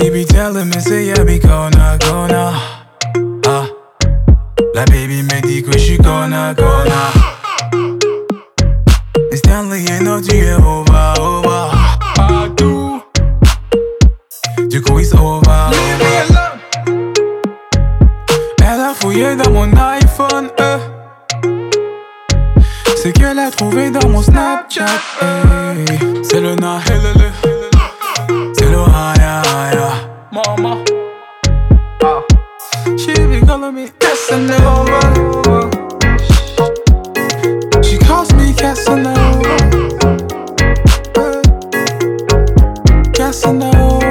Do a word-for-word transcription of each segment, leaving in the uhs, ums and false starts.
She be telling me say yeah be gonna gonna ah. La baby me dit que j'suis gonna gonna. Et Stanley et non tu es over over. Ah tout. Du coup it's over. Leave me alone. Elle a fouillé dans mon iPhone euh. C'est qu'elle a trouvé dans mon Snapchat hey. C'est le na helele. C'est le haya haya. Mama ah. She be calling me Casanova. She calls me Casanova. Casanova.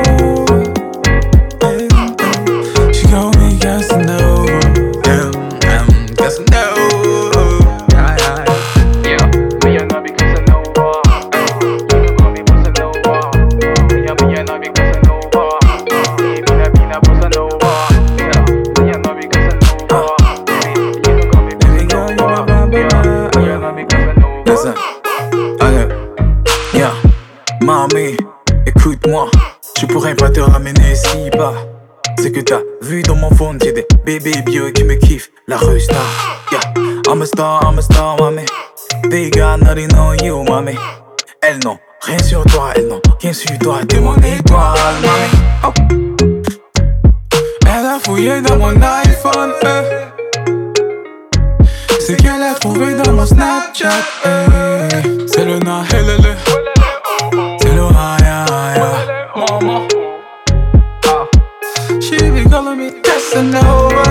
She calls me Casanova. Um, um, Casanova. Yeah, yeah, yeah. Me and I be Casanova. You can call me Casanova. Me and me and I be Casanova. Me bina bina Casanova. Yeah, me and I be Casanova. You can call me Casanova. Yeah, me and I be Casanova. Listen, okay, yeah, mamie, écoute-moi. Je pourrais pas te ramener si bas. C'est que t'as vu dans mon phone, j'ai des bébés bio qui me kiffent. La rue star, yeah. I'm a star, I'm a star, mamie. They got nothing on you, mamie. Elles n'ont rien sur toi, elles n'ont rien sur toi. T'es mon étoile, mamie. Oh. Elle a fouillé dans mon iPhone, euh. C'est qu'elle a trouvé dans mon Snapchat, eh. C'est le na helele. C'est le haya haya. Mama ah. She be calling me Casanova.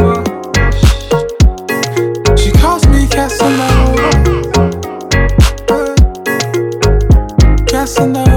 She calls me Casanova. Casanova.